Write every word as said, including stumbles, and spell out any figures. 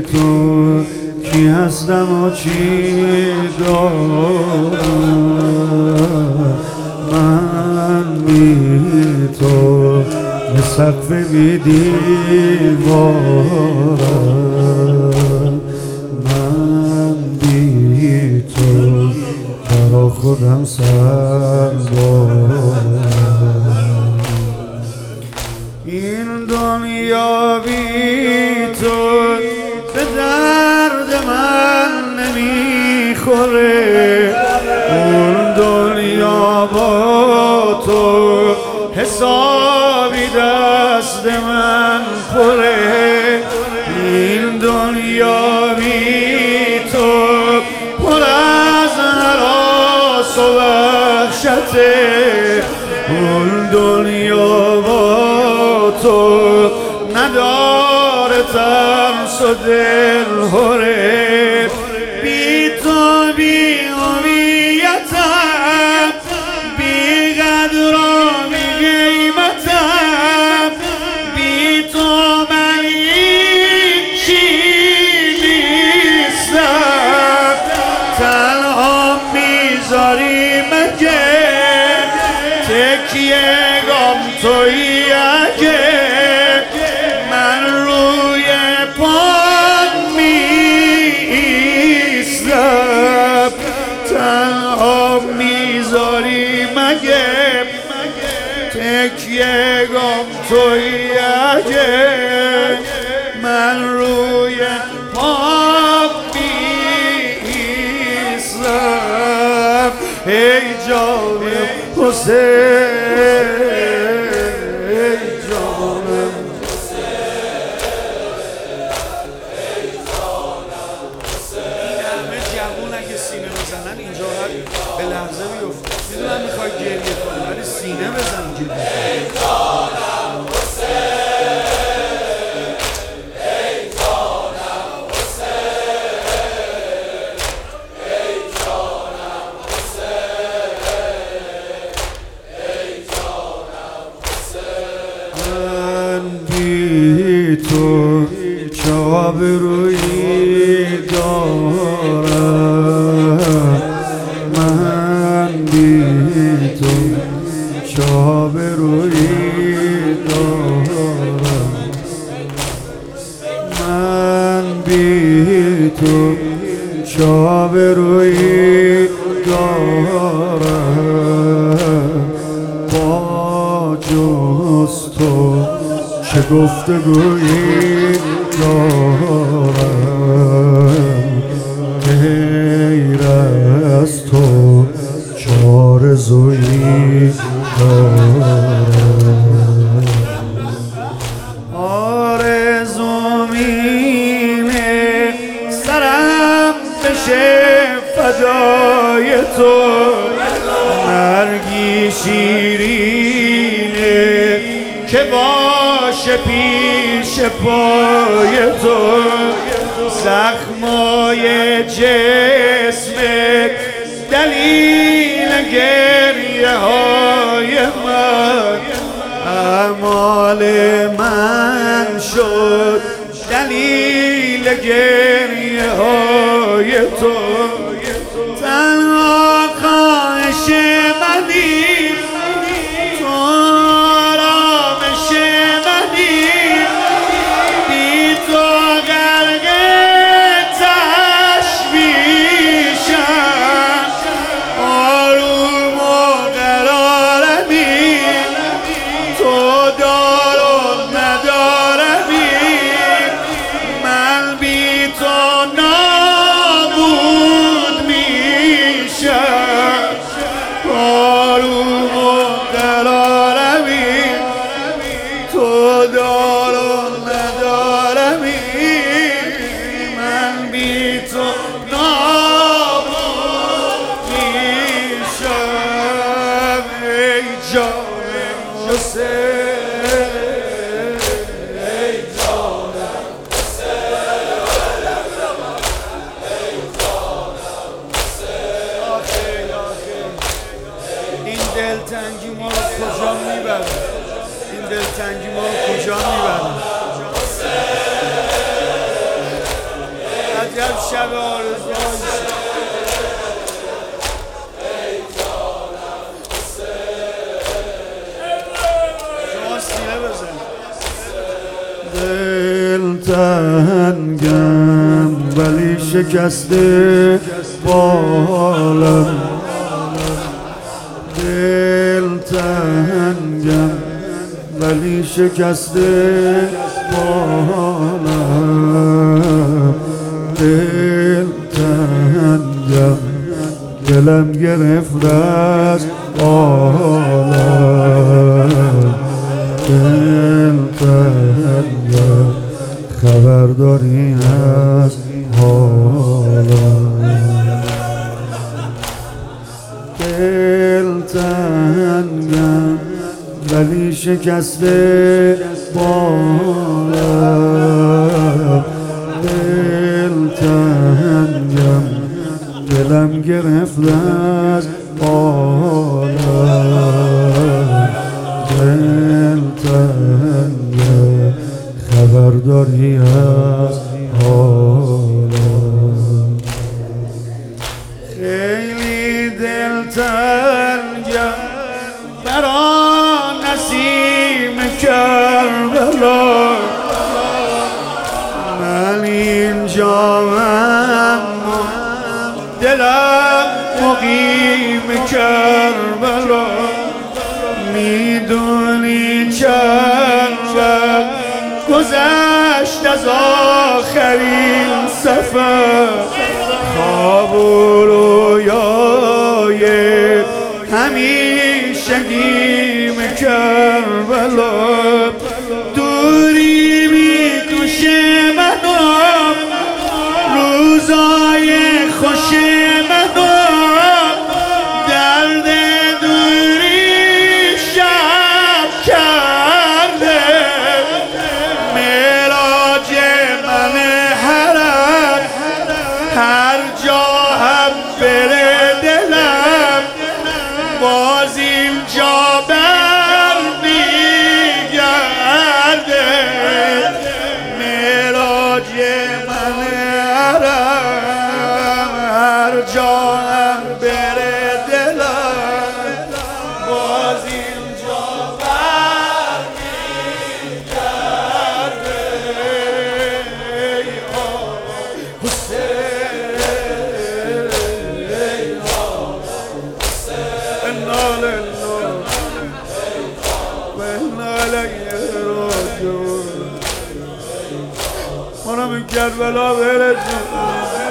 تو کی هستم و چی دارم، من بی تو به سقف بی دیوارم، من بی تو برا خودم سربارم. این دنیا بی تو به درد من نمیخوره، اون دنیا با تو حسابی دست من پره. این دنیا بی تو پر از هراس و وحشته، اون دنیا با تو نداره ترس و دلهره. بی تو بی هویتم، بی قدر و بی قیمتم، بی تو من هیچی نیستم. تنها میذاری مگه تکیه گام تویی، اگه من روی پام میایستم. تنها میذاری مگه تکیه گام تویی، اگه من روی پام میایستم. ای جان حسین، ای جانم همه جوون اگه سینه بزنن اینجا به لحظه میفته. میدونم میخوای گریه کنی ولی سینه بزن گریه. ای جانم حسین، ای جانم حسین، ای جانم حسین، ای جانم حسین. من بی تو چه آبرویی دارم، من بی تو چه آبرویی دارم، من بی تو چه آبرویی دارم. با جز تو چه گفتگویی دارم، غیر از تو چه آرزویی دارم. آرزوم اینه سرم بشه فدای تو، مرگی شیرینه که باشه پیش پای تو. زخمای جسمت دلیل گریه های من، اعمال من شد دلیل گریه های تو. تنها خواهش منی تو آرامش منی، بی تو غرق تشویشم، آروم و قرارمی تو دار و ندارمی. من بی تو نابود شب آرزوهای شما سینه بزن. دل تنگم ولی شکسته بالم، دل تنگم ولی شکسته بالم، دل تنگم دلم گرفت از عالم، دل تنگم خبرداری از حالم، دل تنگم ولی شکسته بالم، دل تنگم دلم گرفت از عالم، دل تنگم خبرداری از حالم، خیلی دل تنگم برا نسیم کربلا، من اینجام دلم مقیم کربلا، میدونی چند وقت گذشت از آخرین سفر، خواب و رویای همیشگیم کربلا، دوری میکشه منو روزای خوش منو، درد دوری شب کرده معراج من حرم، هر جا هم بره دلم باز اینجا بر میگرده، معراج من حرم، هر جا هم بره دلم باز اینجا بر میگرده. منم این کربلا برسون.